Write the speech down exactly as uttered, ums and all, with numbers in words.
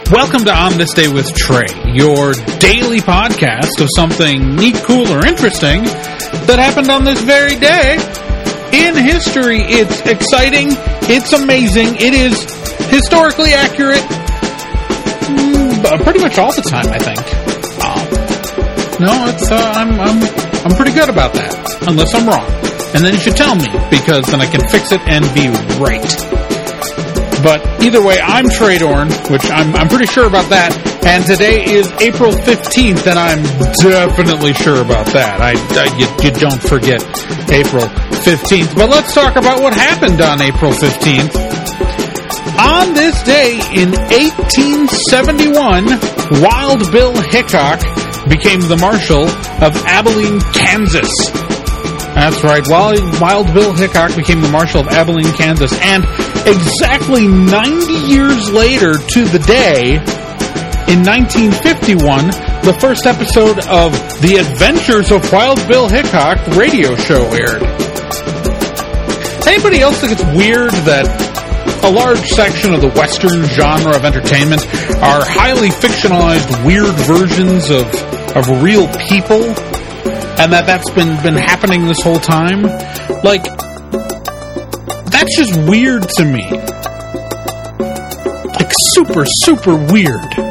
Welcome to On This Day with Trey, your daily podcast of something neat, cool, or interesting that happened on this very day in history. It's exciting, it's amazing, it is historically accurate, mm, pretty much all the time, I think. Um, no, it's uh, I'm I'm I'm pretty good about that, unless I'm wrong, and then you should tell me, because then I can fix it and be right. But either way, I'm Trey Dorn, which I'm I'm pretty sure about that. And today is April fifteenth, and I'm definitely sure about that. I, I you, you don't forget April fifteenth. But let's talk about what happened on April fifteenth. On this day in eighteen seventy-one, Wild Bill Hickok became the Marshal of Abilene, Kansas. That's right, Wild, Wild Bill Hickok became the Marshal of Abilene, Kansas, and exactly ninety years later to the day, in nineteen fifty-one, the first episode of The Adventures of Wild Bill Hickok radio show aired. Anybody else think it's weird that a large section of the Western genre of entertainment are highly fictionalized, weird versions of, of real people? And that that's been, been happening this whole time? Like, that's just weird to me. Like, super, super weird.